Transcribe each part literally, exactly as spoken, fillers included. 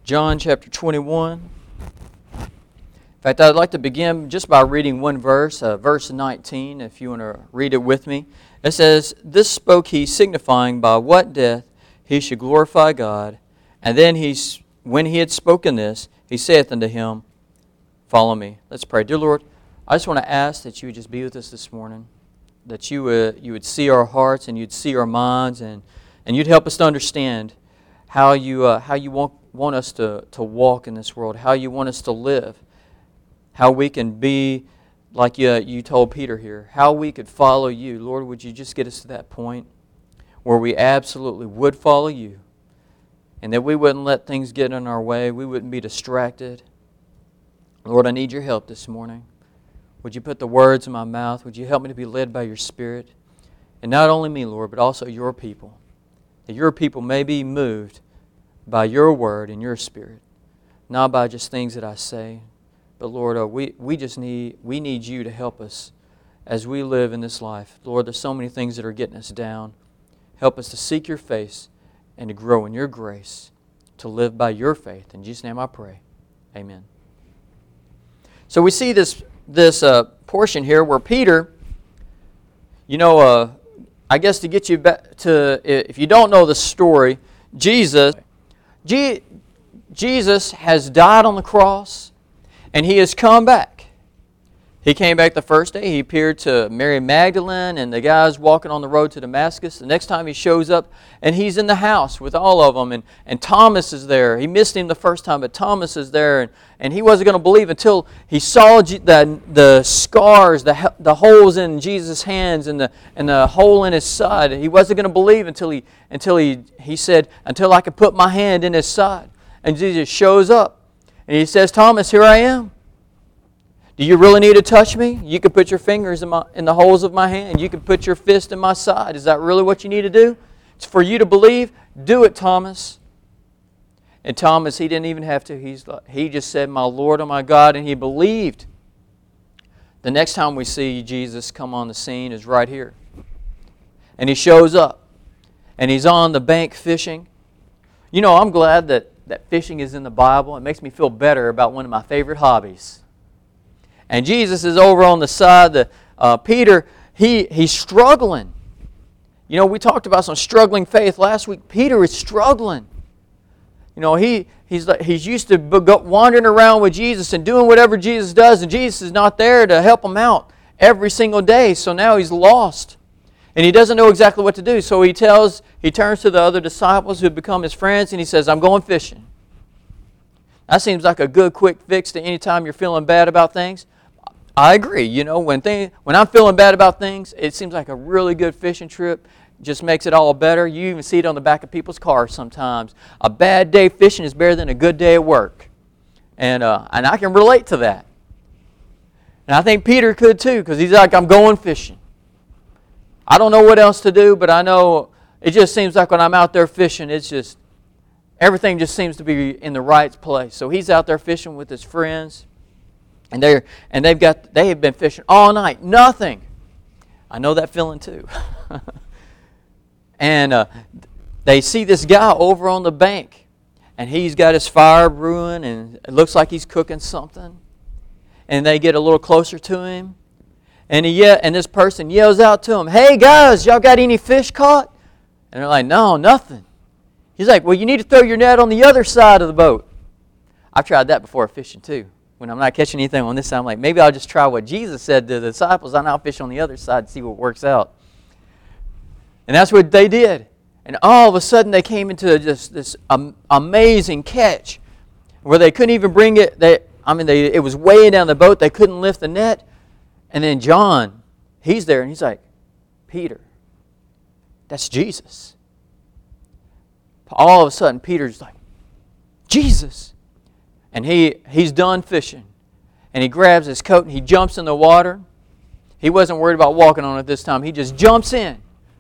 John chapter twenty-one. In fact, I'd like to begin just by reading one verse, uh, verse nineteen, if you want to read it with me. It says, "This spoke he, signifying by what death he should glorify God. And then he, when he had spoken this, he saith unto him, Follow me." Let's pray. Dear Lord, I just want to ask that you would just be with us this morning, that you would, you would see our hearts and you'd see our minds, and, and you'd help us to understand how you, uh, how you want, want us to, to walk in this world, how you want us to live, how we can be like you, you told Peter here, how we could follow you. Lord, would you just get us to that point where we absolutely would follow you, and that we wouldn't let things get in our way, we wouldn't be distracted. Lord, I need your help this morning. Would you put the words in my mouth? Would you help me to be led by your Spirit? And not only me, Lord, but also your people. That your people may be moved by your word and your Spirit, not by just things that I say. But Lord, uh, we, we just need we need you to help us as we live in this life. Lord, there's so many things that are getting us down. Help us to seek your face and to grow in your grace, to live by your faith. In Jesus' name I pray. Amen. So we see this this uh, portion here where Peter, you know, uh, I guess to get you back to, if you don't know the story, Jesus, G- Jesus has died on the cross, and He has come back. He came back the first day. He appeared to Mary Magdalene and the guys walking on the road to Damascus. The next time He shows up, and He's in the house with all of them. And, and Thomas is there. He missed Him the first time, but Thomas is there. And, and he wasn't going to believe until he saw the, the scars, the, the holes in Jesus' hands and the, and the hole in His side. He wasn't going to believe until, he, until he, he said, until I could put my hand in His side. And Jesus shows up. And He says, Thomas, here I am. Do you really need to touch me? You can put your fingers in, my, in the holes of my hand. You can put your fist in my side. Is that really what you need to do? It's for you to believe? Do it, Thomas. And Thomas, he didn't even have to. He's like, he just said, my Lord and my God, and he believed. The next time we see Jesus come on the scene is right here. And He shows up. And He's on the bank fishing. You know, I'm glad that, that fishing is in the Bible. It makes me feel better about one of my favorite hobbies. And Jesus is over on the side. The, uh, Peter, he he's struggling. You know, we talked about some struggling faith last week. Peter is struggling. You know, he he's he's used to wandering around with Jesus and doing whatever Jesus does, and Jesus is not there to help him out every single day. So now he's lost, and he doesn't know exactly what to do. So he tells, he turns to the other disciples who have become his friends, and he says, "I'm going fishing." That seems like a good, quick fix to any time you're feeling bad about things. I agree. You know, when thing, when I'm feeling bad about things, it seems like a really good fishing trip. Just makes it all better. You even see it on the back of people's cars sometimes. A bad day fishing is better than a good day at work. And uh, and I can relate to that. And I think Peter could too, because he's like, I'm going fishing. I don't know what else to do, but I know it just seems like when I'm out there fishing, it's just, everything just seems to be in the right place. So he's out there fishing with his friends. And they're and they've got they have been fishing all night. Nothing. I know that feeling too. and uh, they see this guy over on the bank, and he's got his fire brewing, and it looks like he's cooking something. And they get a little closer to him, and he yeah, and this person yells out to him, "Hey guys, y'all got any fish caught?" And they're like, "No, nothing." He's like, "Well, you need to throw your net on the other side of the boat." I've tried that before fishing too. When I'm not catching anything on this side, I'm like, maybe I'll just try what Jesus said to the disciples. I'll now fish on the other side and see what works out. And that's what they did. And all of a sudden, they came into just this um, amazing catch where they couldn't even bring it. They, I mean, they, it was weighing down the boat. They couldn't lift the net. And then John, he's there, and he's like, Peter, that's Jesus. All of a sudden, Peter's like, Jesus. And he, he's done fishing. And he grabs his coat and he jumps in the water. He wasn't worried about walking on it this time. He just jumps in.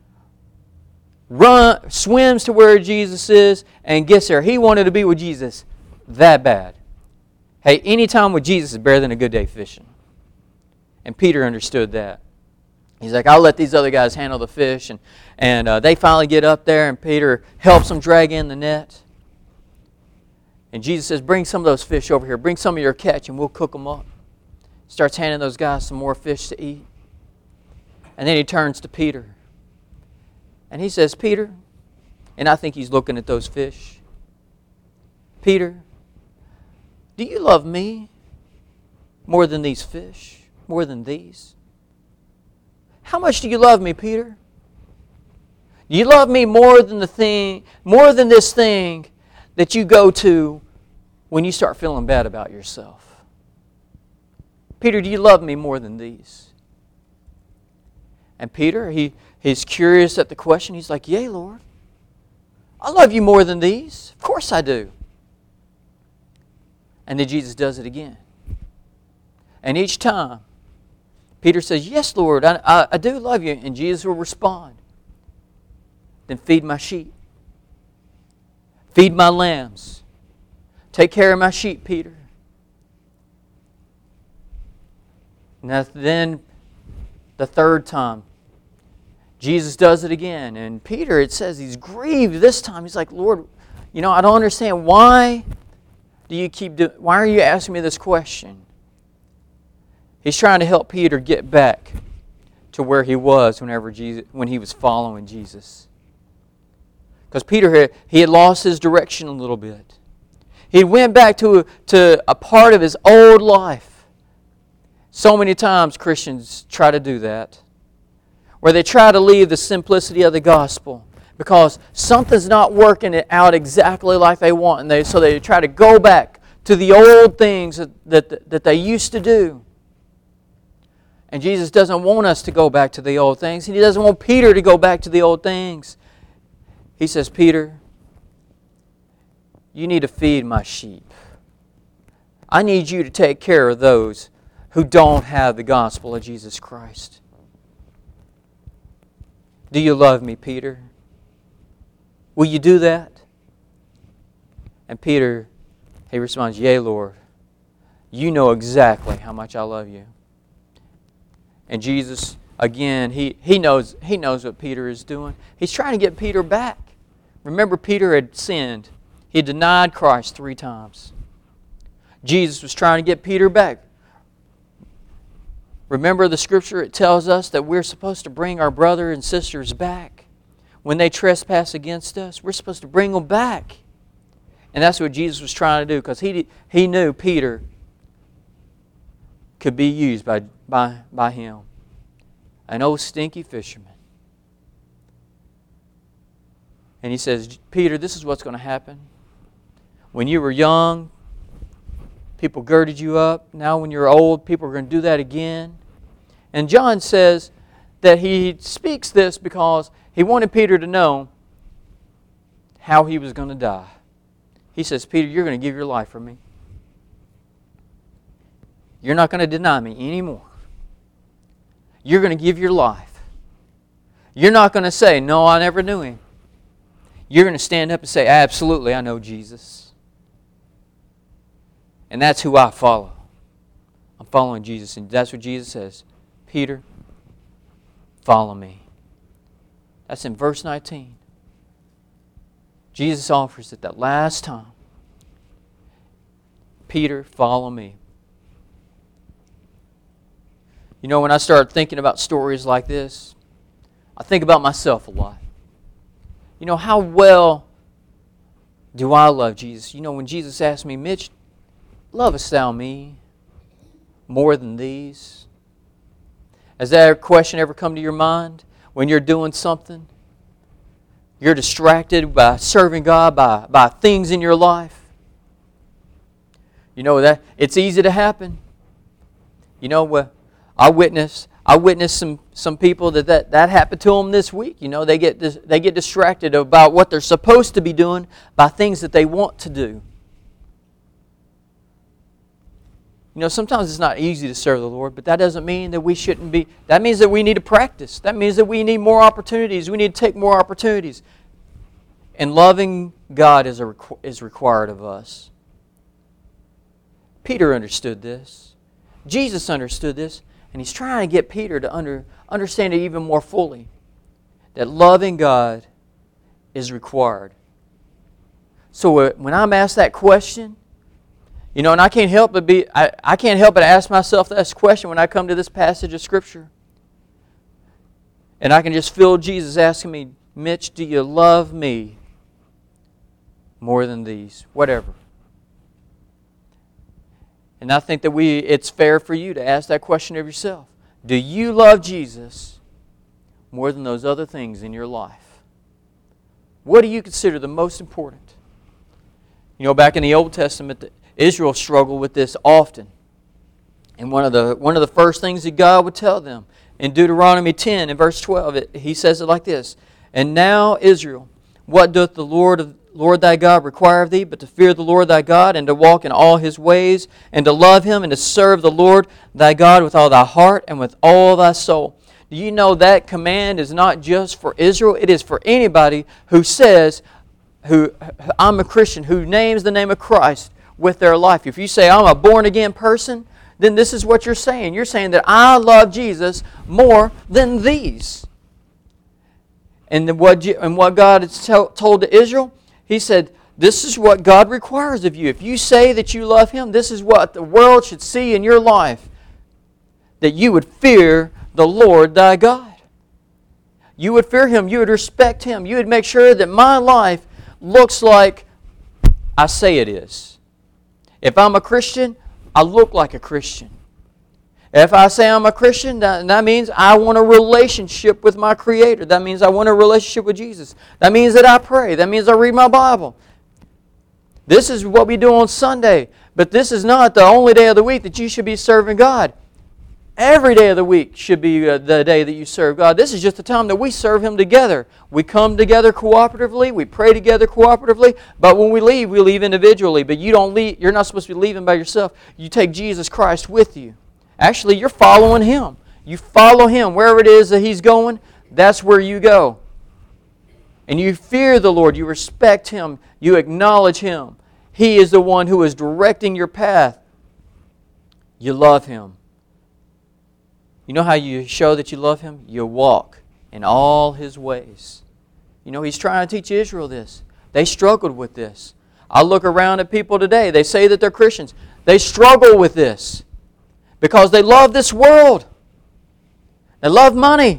Run, swims to where Jesus is and gets there. He wanted to be with Jesus that bad. Hey, any time with Jesus is better than a good day fishing. And Peter understood that. He's like, I'll let these other guys handle the fish. And, and uh, they finally get up there, and Peter helps them drag in the net. And Jesus says, bring some of those fish over here. Bring some of your catch and we'll cook them up. Starts handing those guys some more fish to eat. And then he turns to Peter. And he says, Peter, and I think he's looking at those fish. Peter, do you love me more than these fish? More than these? How much do you love me, Peter? Do you love me more than the thing, more than this thing that you go to when you start feeling bad about yourself? Peter, do you love me more than these? And Peter, he, he's curious at the question. He's like, yea, Lord. I love you more than these. Of course I do. And then Jesus does it again. And each time, Peter says, yes, Lord, I, I, I do love you. And Jesus will respond. Then feed my sheep. Feed my lambs. Take care of my sheep, Peter. And then the third time, Jesus does it again. And Peter, it says he's grieved this time. He's like, Lord, you know, I don't understand. Why do you keep doing, why are you asking me this question? He's trying to help Peter get back to where he was whenever Jesus, when he was following Jesus. Because Peter, had, he had lost his direction a little bit. He went back to, to a part of his old life. So many times Christians try to do that, where they try to leave the simplicity of the gospel because something's not working it out exactly like they want, and they so they try to go back to the old things that, that, that they used to do. And Jesus doesn't want us to go back to the old things. He doesn't want Peter to go back to the old things. He says, Peter, you need to feed my sheep. I need you to take care of those who don't have the gospel of Jesus Christ. Do you love me, Peter? Will you do that? And Peter, he responds, yea, Lord. You know exactly how much I love you. And Jesus, again, he, he knows he knows what Peter is doing. He's trying to get Peter back. Remember, Peter had sinned. He denied Christ three times. Jesus was trying to get Peter back. Remember the scripture, it tells us that we're supposed to bring our brothers and sisters back. When they trespass against us, we're supposed to bring them back. And that's what Jesus was trying to do, because he, he knew Peter could be used by, by, by him. An old stinky fisherman. And he says, Peter, this is what's going to happen. When you were young, people girded you up. Now when you're old, people are going to do that again. And John says that he speaks this because he wanted Peter to know how he was going to die. He says, Peter, you're going to give your life for me. You're not going to deny me anymore. You're going to give your life. You're not going to say, no, I never knew him. You're going to stand up and say, absolutely, I know Jesus. And that's who I follow. I'm following Jesus. And that's what Jesus says. Peter, follow me. That's in verse nineteen. Jesus offers it that last time. Peter, follow me. You know, when I start thinking about stories like this, I think about myself a lot. You know, how well do I love Jesus? You know, when Jesus asked me, Mitch, lovest thou me more than these? Has that question ever come to your mind when you're doing something? You're distracted by serving God, by, by things in your life. You know that it's easy to happen. You know, uh, I witnessed I witnessed some, some people that, that that happened to them this week. You know, they get dis, they get distracted about what they're supposed to be doing by things that they want to do. You know, sometimes it's not easy to serve the Lord, but that doesn't mean that we shouldn't be. That means that we need to practice. That means that we need more opportunities. We need to take more opportunities. And loving God is, a, is required of us. Peter understood this. Jesus understood this. And he's trying to get Peter to under, understand it even more fully. That loving God is required. So uh, when I'm asked that question, you know, and I can't help but be, I, I can't help but ask myself this question when I come to this passage of Scripture. And I can just feel Jesus asking me, Mitch, do you love me more than these? Whatever. And I think that we it's fair for you to ask that question of yourself. Do you love Jesus more than those other things in your life? What do you consider the most important? You know, back in the Old Testament, Israel struggled with this often. And one of the one of the first things that God would tell them in Deuteronomy ten, in verse twelve, it, He says it like this: And now, Israel, what doth the Lord of Lord thy God require of thee, but to fear the Lord thy God, and to walk in all His ways, and to love Him, and to serve the Lord thy God with all thy heart and with all thy soul. Do you know that command is not just for Israel? It is for anybody who says, who I'm a Christian, who names the name of Christ with their life. If you say, I'm a born-again person, then this is what you're saying. You're saying that I love Jesus more than these. And what, and what God has told to Israel, He said, this is what God requires of you. If you say that you love Him, this is what the world should see in your life. That you would fear the Lord thy God. You would fear Him. You would respect Him. You would make sure that my life looks like I say it is. If I'm a Christian, I look like a Christian. If I say I'm a Christian, that, that means I want a relationship with my Creator. That means I want a relationship with Jesus. That means that I pray. That means I read my Bible. This is what we do on Sunday. But this is not the only day of the week that you should be serving God. Every day of the week should be uh, the day that you serve God. This is just the time that we serve Him together. We come together cooperatively. We pray together cooperatively. But when we leave, we leave individually. But you don't leave. You're not supposed to be leaving by yourself. You take Jesus Christ with you. Actually, you're following Him. You follow Him. Wherever it is that He's going, that's where you go. And you fear the Lord. You respect Him. You acknowledge Him. He is the one who is directing your path. You love Him. You know how you show that you love Him? You walk in all His ways. You know, He's trying to teach Israel this. They struggled with this. I look around at people today. They say that they're Christians. They struggle with this because they love this world. They love money.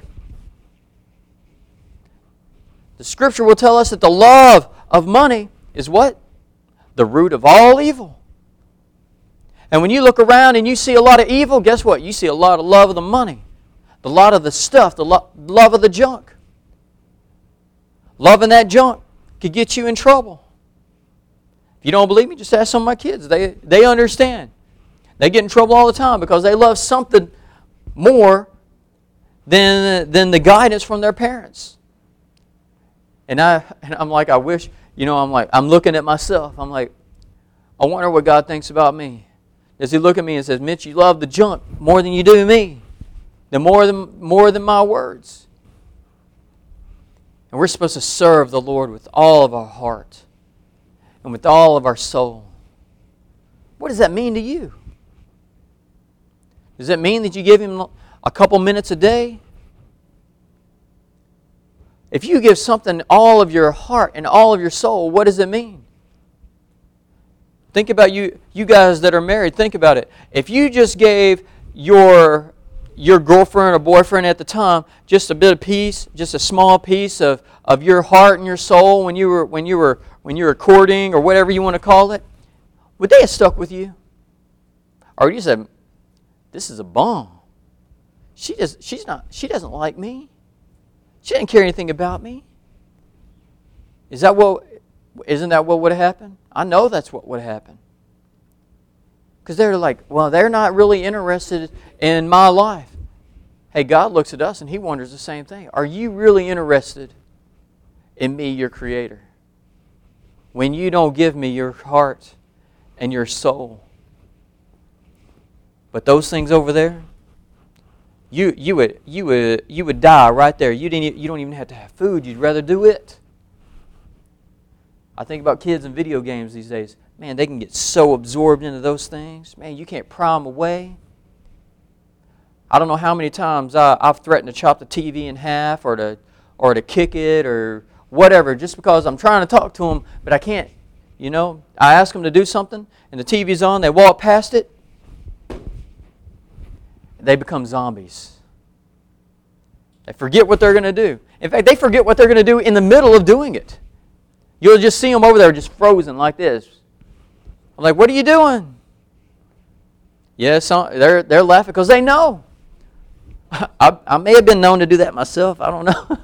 The Scripture will tell us that the love of money is what? The root of all evil. And when you look around and you see a lot of evil, guess what? You see a lot of love of the money. A lot of the stuff, the lo- love of the junk. Loving that junk could get you in trouble. If you don't believe me, just ask some of my kids. They, they understand. They get in trouble all the time because they love something more than, than the guidance from their parents. And, I, and I'm like, I wish, you know, I'm like, I'm looking at myself. I'm like, I wonder what God thinks about me. Does He look at me and says, Mitch, you love the junk more than you do me. The more than, more than my words. And we're supposed to serve the Lord with all of our heart and with all of our soul. What does that mean to you? Does that mean that you give Him a couple minutes a day? If you give something all of your heart and all of your soul, what does it mean? Think about you, you guys that are married. Think about it. If you just gave your your girlfriend or boyfriend at the time just a bit of peace, just a small piece of, of your heart and your soul when you were when you were when you were courting or whatever you want to call it, would they have stuck with you? Or you said, "This is a bum. She just she's not she doesn't like me. She didn't care anything about me." Is that what? Isn't that what would have happened? I know that's what would happen. Because they're like, well, they're not really interested in my life. Hey, God looks at us and He wonders the same thing. Are you really interested in me, your Creator? When you don't give me your heart and your soul. But those things over there, you you would you would you would die right there. You didn't you don't even have to have food. You'd rather do it. I think about kids in video games these days. Man, they can get so absorbed into those things. Man, you can't pry them away. I don't know how many times I, I've threatened to chop the T V in half or to or to kick it or whatever just because I'm trying to talk to them, but I can't You know, I ask them to do something, and the T V's on, they walk past it, they become zombies. They forget what they're going to do. In fact, they forget what they're going to do in the middle of doing it. You'll just see them over there just frozen like this. I'm like, what are you doing? Yes, yeah, they're, they're laughing because they know. I, I may have been known to do that myself. I don't know.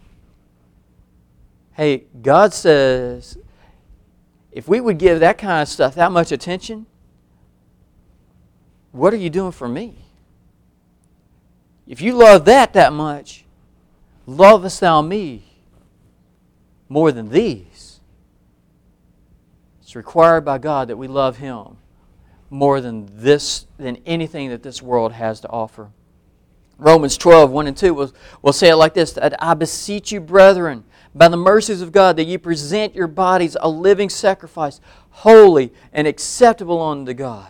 Hey, God says, if we would give that kind of stuff that much attention, what are you doing for me? If you love that that much, lovest thou me more than these? It's required by God that we love Him more than this, than anything that this world has to offer. Romans twelve, one and two will, will say it like this, that I beseech you, brethren, by the mercies of God, that ye present your bodies a living sacrifice, holy and acceptable unto God.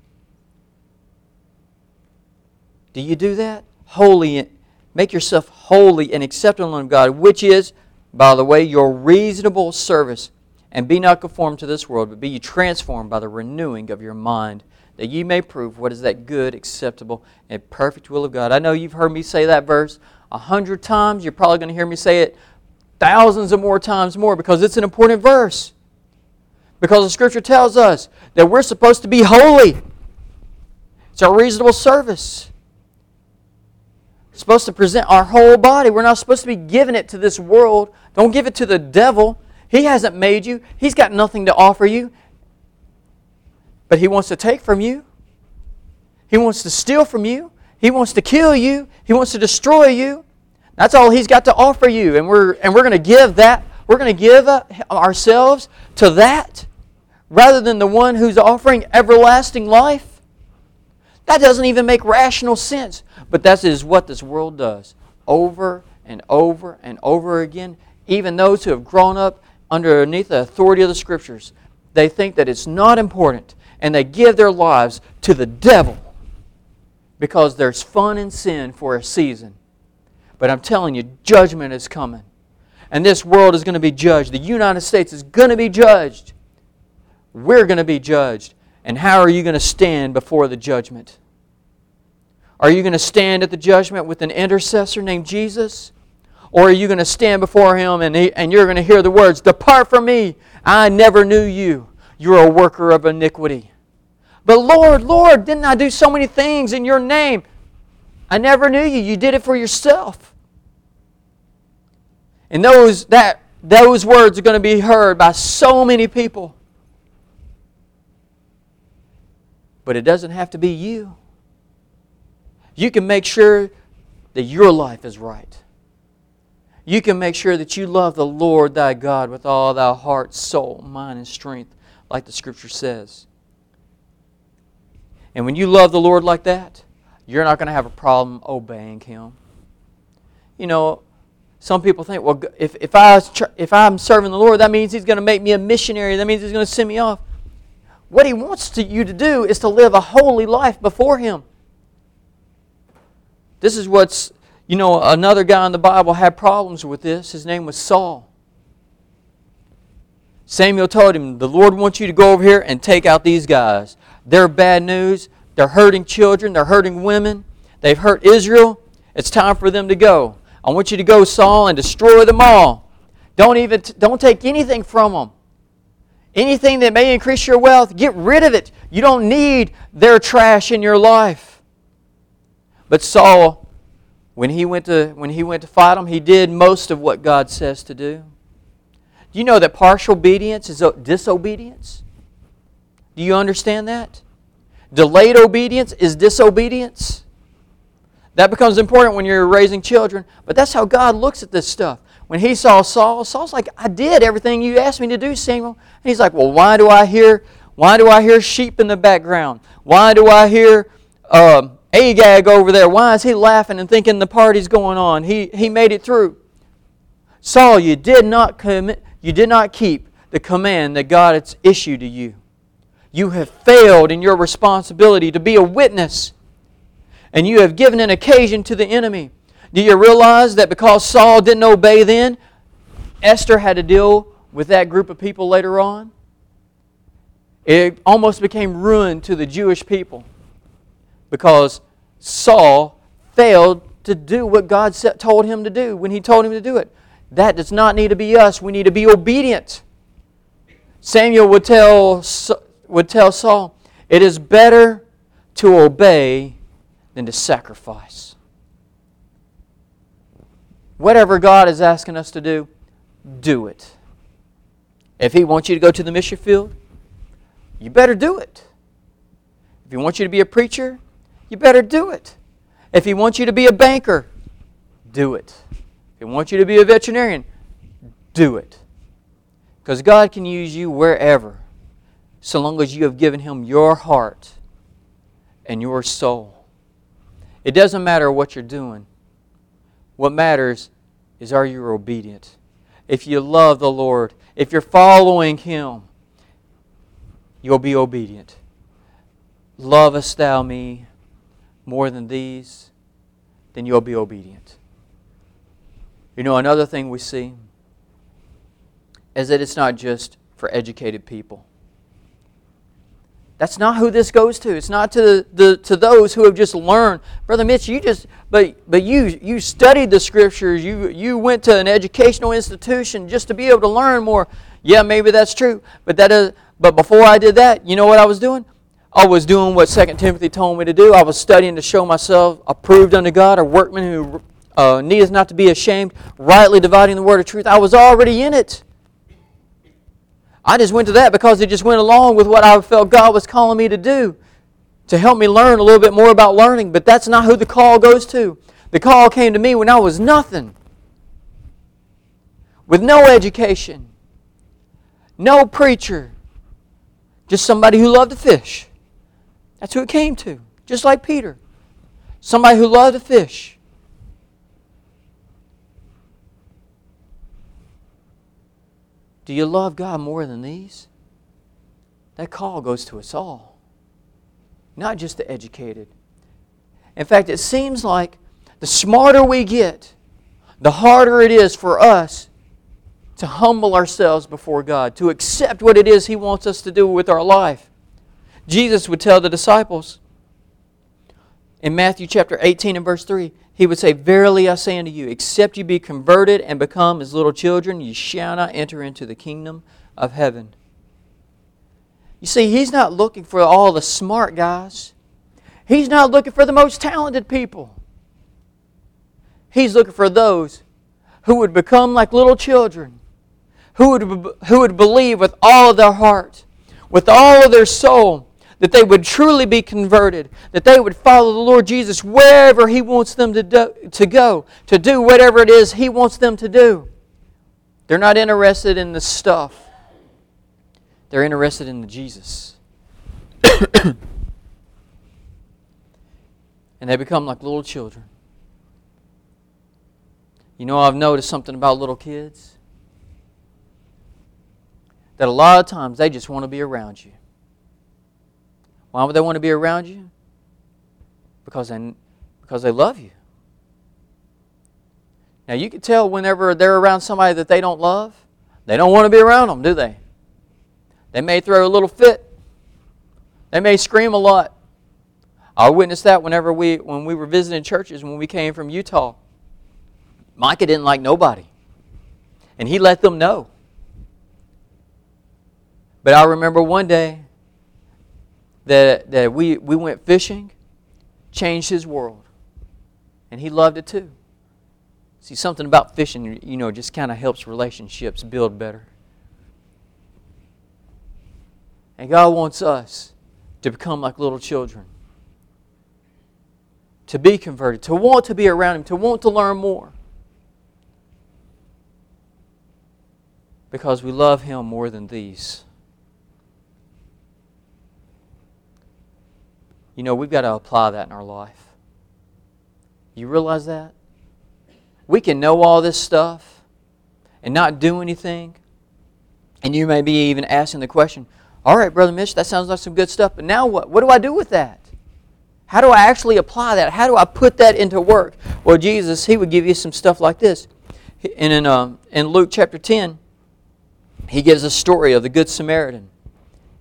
Do you do that? Holy, make yourself holy and acceptable unto God, which is, by the way, your reasonable service. And be not conformed to this world, but be ye transformed by the renewing of your mind, that ye may prove what is that good, acceptable, and perfect will of God. I know you've heard me say that verse a hundred times. You're probably going to hear me say it thousands of more times more, because it's an important verse. Because the Scripture tells us that we're supposed to be holy. It's our reasonable service. We're supposed to present our whole body. We're not supposed to be giving it to this world. Don't give it to the devil. He hasn't made you. He's got nothing to offer you. But he wants to take from you. He wants to steal from you. He wants to kill you. He wants to destroy you. That's all he's got to offer you. And we're and we're going to give that. We're going to give uh, ourselves to that rather than the one who's offering everlasting life. That doesn't even make rational sense. But that is what this world does. Over and over and over again. Even those who have grown up underneath the authority of the Scriptures, they think that it's not important, and they give their lives to the devil because there's fun in sin for a season. But I'm telling you, judgment is coming. And this world is going to be judged. The United States is going to be judged. We're going to be judged. And how are you going to stand before the judgment? Are you going to stand at the judgment with an intercessor named Jesus? Or are you going to stand before Him and, he, and you're going to hear the words, "Depart from me, I never knew you. You're a worker of iniquity." But Lord, Lord, didn't I do so many things in your name? I never knew you. You did it for yourself. And those, that, those words are going to be heard by so many people. But it doesn't have to be you. You can make sure that your life is right. You can make sure that you love the Lord thy God with all thy heart, soul, mind, and strength, like the Scripture says. And when you love the Lord like that, you're not going to have a problem obeying Him. You know, some people think, well, if, if, I, if I'm serving the Lord, that means He's going to make me a missionary. That means He's going to send me off. What He wants to, you to do is to live a holy life before Him. This is what's, you know, another guy in the Bible had problems with this. His name was Saul. Samuel told him, the Lord wants you to go over here and take out these guys. They're bad news. They're hurting children. They're hurting women. They've hurt Israel. It's time for them to go. I want you to go, Saul, and destroy them all. Don't even don't take anything from them. Anything that may increase your wealth, get rid of it. You don't need their trash in your life. But Saul, when he went to when he went to fight them, he did most of what God says to do. Do you know that partial obedience is disobedience? Do you understand that? Delayed obedience is disobedience. That becomes important when you're raising children. But that's how God looks at this stuff. When He saw Saul, Saul's like, I did everything you asked me to do, Samuel. And He's like, well, why do I hear, why do I hear sheep in the background? Why do I hear uh, Agag over there? Why is he laughing and thinking the party's going on? He he made it through. Saul, you did not commit, you did not keep the command that God has issued to you. You have failed in your responsibility to be a witness. And you have given an occasion to the enemy. Do you realize that because Saul didn't obey then, Esther had to deal with that group of people later on? It almost became ruin to the Jewish people because Saul failed to do what God told him to do when He told him to do it. That does not need to be us. We need to be obedient. Samuel would tell, would tell Saul, it is better to obey than to sacrifice. Whatever God is asking us to do, do it. If He wants you to go to the mission field, you better do it. If He wants you to be a preacher, you better do it. If He wants you to be a banker, do it. If He wants you to be a veterinarian, do it. Because God can use you wherever, so long as you have given Him your heart and your soul. It doesn't matter what you're doing. What matters is, are you obedient? If you love the Lord, if you're following Him, you'll be obedient. Lovest thou me more than these? Then you'll be obedient. You know, another thing we see is that it's not just for educated people. That's not who this goes to. It's not to the, the to those who have just learned. Brother Mitch, you just but but you you studied the Scriptures. You you went to an educational institution just to be able to learn more. Yeah, maybe that's true. But that is but before I did that, you know what I was doing? I was doing what Second Timothy told me to do. I was studying to show myself approved unto God, a workman who uh, needeth not to be ashamed, rightly dividing the word of truth. I was already in it. I just went to that because it just went along with what I felt God was calling me to do, to help me learn a little bit more about learning. But that's not who the call goes to. The call came to me when I was nothing, with no education, no preacher, just somebody who loved to fish. That's who it came to, just like Peter. Somebody who loved to fish. Do you love God more than these? That call goes to us all, not just the educated. In fact, it seems like the smarter we get, the harder it is for us to humble ourselves before God, to accept what it is He wants us to do with our life. Jesus would tell the disciples in Matthew chapter eighteen and verse three, He would say, verily I say unto you, except you be converted and become as little children, you shall not enter into the kingdom of heaven. You see, He's not looking for all the smart guys. He's not looking for the most talented people. He's looking for those who would become like little children, who would, who would believe with all of their heart, with all of their soul, that they would truly be converted, that they would follow the Lord Jesus wherever He wants them to, do, to go, to do whatever it is He wants them to do. They're not interested in the stuff. They're interested in the Jesus. And they become like little children. You know, I've noticed something about little kids. That a lot of times they just want to be around you. Why would they want to be around you? Because they, because they love you. Now you can tell whenever they're around somebody that they don't love, they don't want to be around them, do they? They may throw a little fit. They may scream a lot. I witnessed that whenever we when we were visiting churches when we came from Utah. Micah didn't like nobody. And he let them know. But I remember one day that, that we, we went fishing, changed his world. And he loved it too. See, something about fishing, you know, just kind of helps relationships build better. And God wants us to become like little children. To be converted, to want to be around Him, to want to learn more. Because we love Him more than these. You know, we've got to apply that in our life. You realize that? We can know all this stuff and not do anything. And you may be even asking the question, all right, Brother Mitch, that sounds like some good stuff, but now what? What do I do with that? How do I actually apply that? How do I put that into work? Well, Jesus, He would give you some stuff like this. And in, uh, in Luke chapter ten, He gives a story of the Good Samaritan.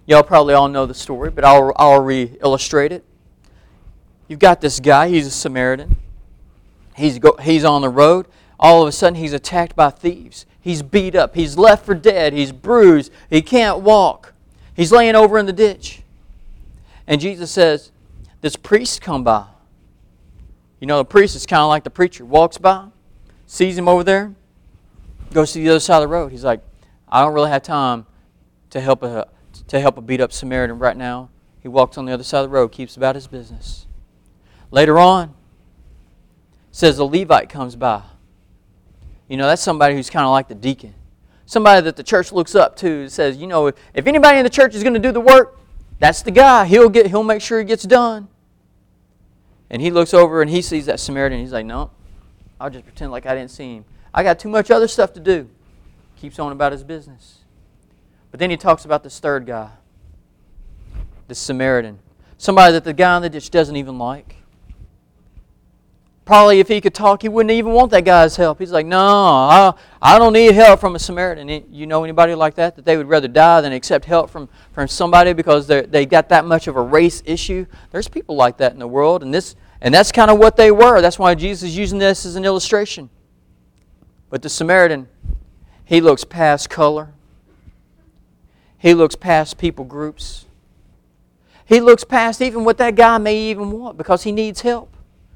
Y'all probably all know the story, but I'll, I'll re-illustrate it. You've got this guy, he's a Samaritan. He's, go, he's on the road. All of a sudden, he's attacked by thieves. He's beat up. He's left for dead. He's bruised. He can't walk. He's laying over in the ditch. And Jesus says, this priest come by. You know, the priest is kind of like the preacher. Walks by, sees him over there, goes to the other side of the road. He's like, I don't really have time to help a, to help a beat up Samaritan right now. He walks on the other side of the road, keeps about his business. Later on, says the Levite comes by. You know, that's somebody who's kind of like the deacon. Somebody that the church looks up to, says, you know, if, if anybody in the church is going to do the work, that's the guy. He'll get. He'll make sure it gets done. And he looks over and he sees that Samaritan. He's like, no, I'll just pretend like I didn't see him. I got too much other stuff to do. Keeps on about his business. But then he talks about this third guy, this Samaritan. Somebody that the guy in the ditch doesn't even like. Probably if he could talk, he wouldn't even want that guy's help. He's like, no, I, I don't need help from a Samaritan. You know anybody like that? That they would rather die than accept help from, from somebody because they they got that much of a race issue? There's people like that in the world, and this and that's kind of what they were. That's why Jesus is using this as an illustration. But the Samaritan, he looks past color. He looks past people groups. He looks past even what that guy may even want because he needs help.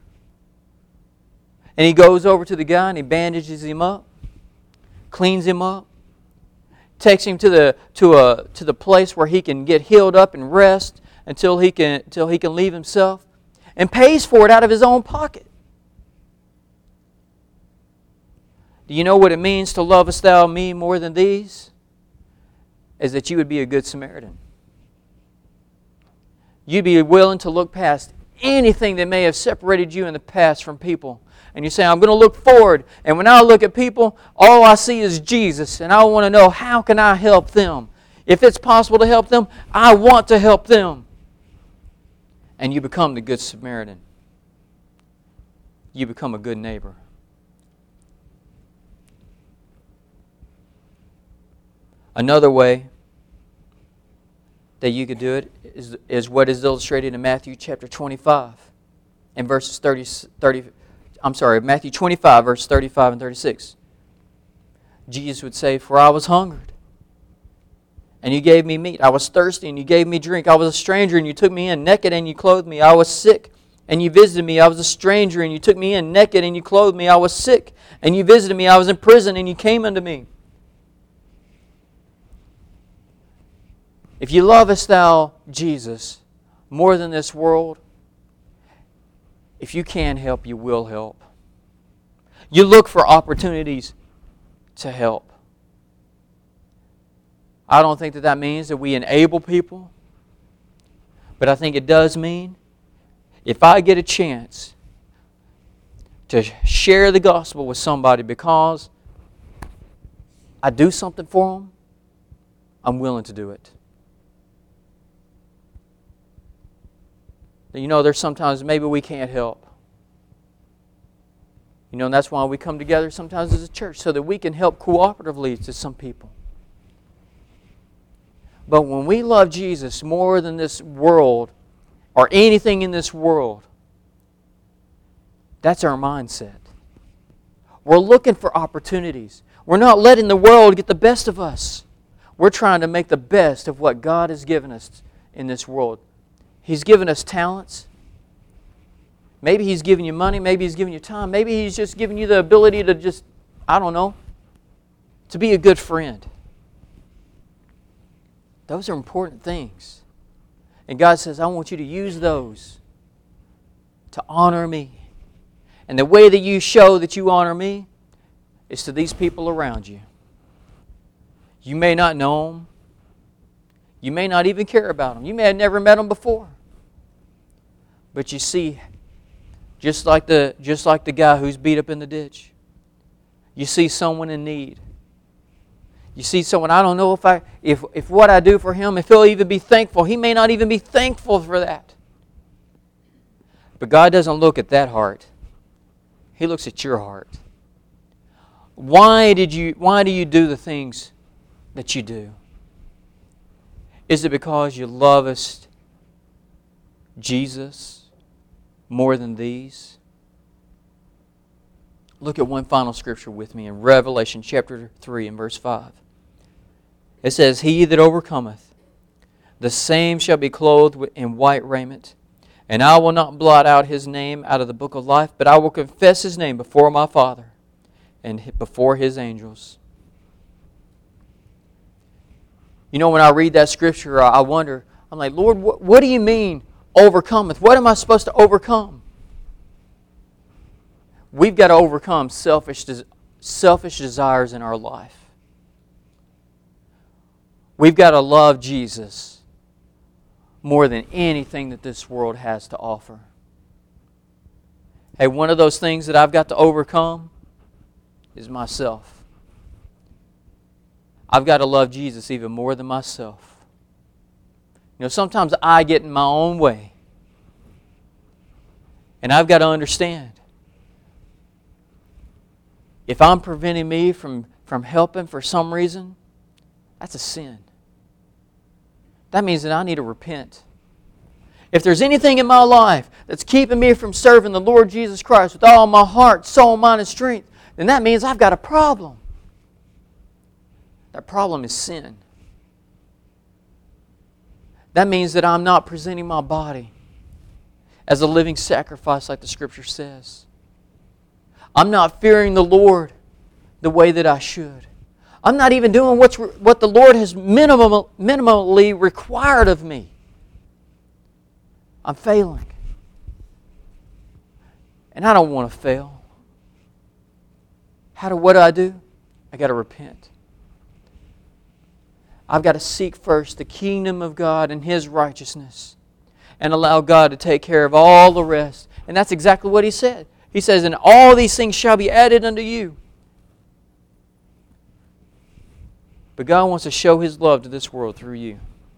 And he goes over to the guy and he bandages him up, cleans him up, takes him to the to a to the place where he can get healed up and rest until he can until he can leave himself, and pays for it out of his own pocket. Do you know what it means to lovest thou me more than these? Is that you would be a good Samaritan. You'd be willing to look past anything that may have separated you in the past from people. And you say, I'm going to look forward. And when I look at people, all I see is Jesus. And I want to know, how can I help them? If it's possible to help them, I want to help them. And you become the good Samaritan. You become a good neighbor. Another way that you could do it is, is what is illustrated in Matthew chapter twenty-five and verses thirty, thirty I'm sorry, Matthew twenty-five, verse thirty-five and thirty-six. Jesus would say, for I was hungered, and you gave me meat. I was thirsty, and you gave me drink. I was a stranger, and you took me in. Naked, and you clothed me. I was sick, and you visited me. I was a stranger, and you took me in. Naked, and you clothed me. I was sick, and you visited me. I was in prison, and you came unto me. If you lovest thou Jesus more than this world, if you can help, you will help. You look for opportunities to help. I don't think that that means that we enable people, but I think it does mean if I get a chance to share the gospel with somebody because I do something for them, I'm willing to do it. You know, there's sometimes maybe we can't help. You know, and that's why we come together sometimes as a church, so that we can help cooperatively to some people. But when we love Jesus more than this world or anything in this world, that's our mindset. We're looking for opportunities. We're not letting the world get the best of us. We're trying to make the best of what God has given us in this world. He's given us talents. Maybe He's given you money. Maybe He's given you time. Maybe He's just given you the ability to just, I don't know, to be a good friend. Those are important things. And God says, I want you to use those to honor me. And the way that you show that you honor me is to these people around you. You may not know them. You may not even care about them. You may have never met them before. But you see, just like the just like the guy who's beat up in the ditch, you see someone in need. You see someone, I don't know if I if if what I do for him, if he'll even be thankful. He may not even be thankful for that. But God doesn't look at that heart. He looks at your heart. Why did you why do you do the things that you do? Is it because you lovest Jesus more than these? Look at one final scripture with me in Revelation chapter three and verse five. It says, He that overcometh, the same shall be clothed in white raiment, and I will not blot out his name out of the book of life, but I will confess his name before my Father and before his angels. You know, when I read that scripture, I wonder, I'm like, Lord, what, what do you mean overcometh? What am I supposed to overcome? We've got to overcome selfish, selfish desires in our life. We've got to love Jesus more than anything that this world has to offer. Hey, one of those things that I've got to overcome is myself. I've got to love Jesus even more than myself. You know, sometimes I get in my own way. And I've got to understand, if I'm preventing me from, from helping for some reason, that's a sin. That means that I need to repent. If there's anything in my life that's keeping me from serving the Lord Jesus Christ with all my heart, soul, mind, and strength, then that means I've got a problem. That problem is sin. That means that I'm not presenting my body as a living sacrifice like the Scripture says. I'm not fearing the Lord the way that I should. I'm not even doing what's, what the Lord has minimum, minimally required of me. I'm failing. And I don't want to fail. How do, what do I do? I got to repent. I've got to seek first the kingdom of God and His righteousness and allow God to take care of all the rest. And that's exactly what He said. He says, and all these things shall be added unto you. But God wants to show His love to this world through you.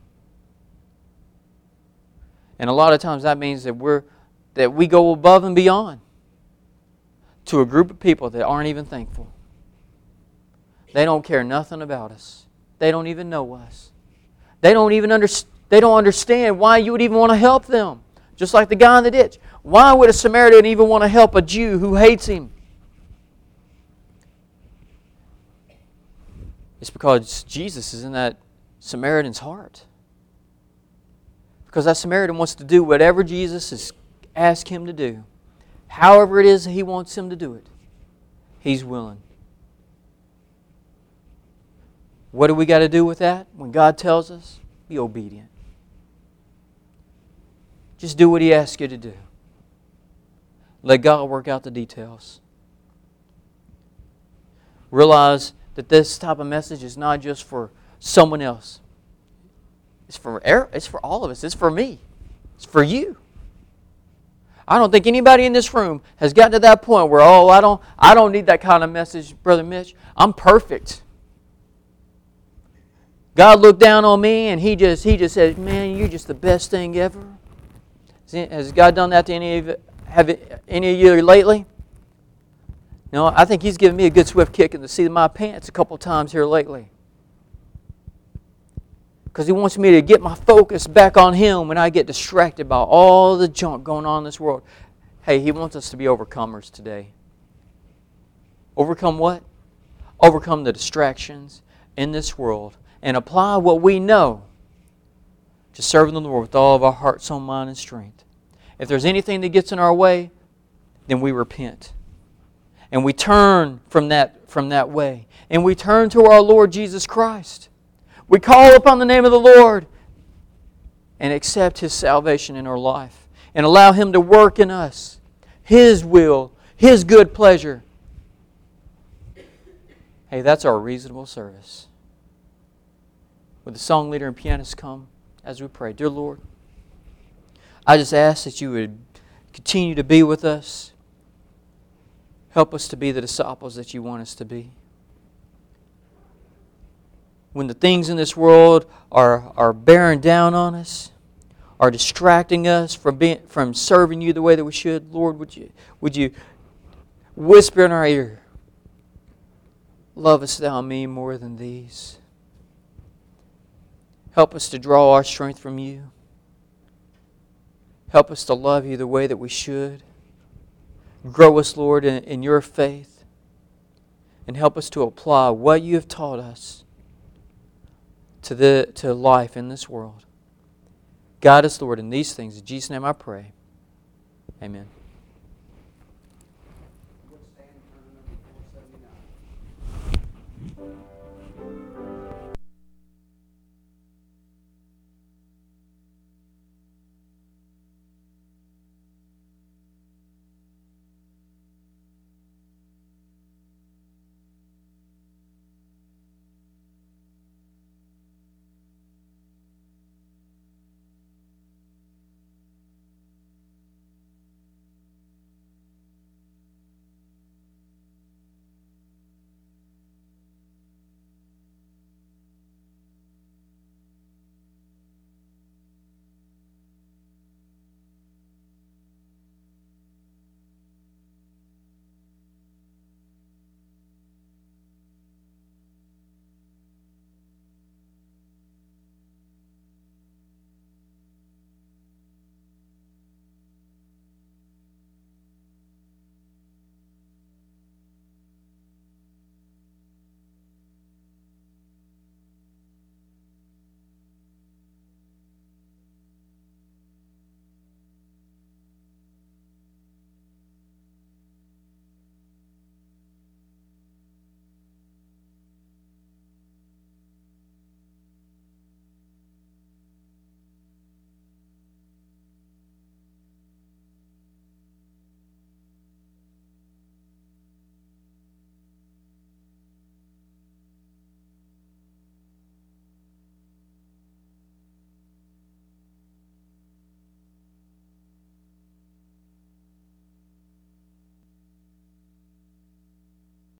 And a lot of times that means that we're that we go above and beyond to a group of people that aren't even thankful. They don't care nothing about us. They don't even know us. They don't even under, they don't understand why you would even want to help them. Just like the guy in the ditch. Why would a Samaritan even want to help a Jew who hates him? It's because Jesus is in that Samaritan's heart. Because that Samaritan wants to do whatever Jesus has asked him to do. However it is that he wants him to do it. He's willing. What do we got to do with that? When God tells us, be obedient. Just do what He asks you to do. Let God work out the details. Realize that this type of message is not just for someone else. It's for, it's for all of us. It's for me. It's for you. I don't think anybody in this room has gotten to that point where, oh, I don't, I don't need that kind of message, Brother Mitch. I'm perfect. God looked down on me and He just He just said, man, you're just the best thing ever. Has God done that to any of have it, any of you lately? No, I think He's given me a good swift kick in the seat of my pants a couple times here lately. Because He wants me to get my focus back on Him when I get distracted by all the junk going on in this world. Hey, He wants us to be overcomers today. Overcome what? Overcome the distractions in this world and apply what we know to serving the Lord with all of our heart, soul, mind, and strength. If there's anything that gets in our way, then we repent. And we turn from that, from that way. And we turn to our Lord Jesus Christ. We call upon the name of the Lord and accept His salvation in our life. And allow Him to work in us His will, His good pleasure. Hey, that's our reasonable service. Would the song leader and pianist come as we pray? Dear Lord, I just ask that You would continue to be with us. Help us to be the disciples that You want us to be. When the things in this world are, are bearing down on us, are distracting us from being, from serving You the way that we should, Lord, would You, would you whisper in our ear, lovest Thou me more than these? Help us to draw our strength from You. Help us to love You the way that we should. Grow us, Lord, in, in Your faith. And help us to apply what You have taught us to, the, to life in this world. Guide us, Lord, in these things. In Jesus' name I pray. Amen. Stand for number four seventy-nine.